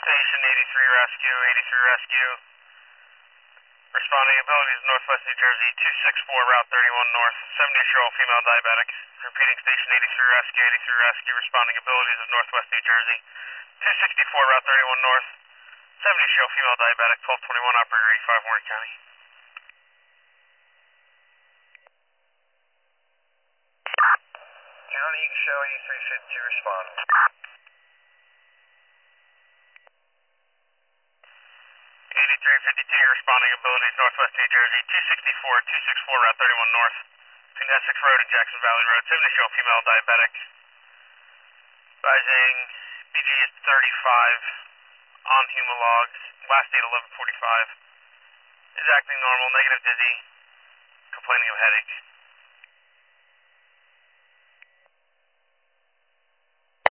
Station 83 Rescue, 83 Rescue. Responding abilities Northwest New Jersey, 264 Route 31 North, 70-year-old female diabetic. Repeating Station 83 Rescue, 83 Rescue. Responding abilities of Northwest New Jersey, 264 Route 31 North, 70-year-old female diabetic, 1221 Operator 85 Warren County. County, you can show 8352 respond. 8352, responding abilities Northwest New Jersey, 264 Route 31 North, between Essex Road and Jackson Valley Road, 70-year-old female diabetic. Rising BG is 35 on Humalog, last date 11:45. Is acting normal, negative dizzy, complaining of headache.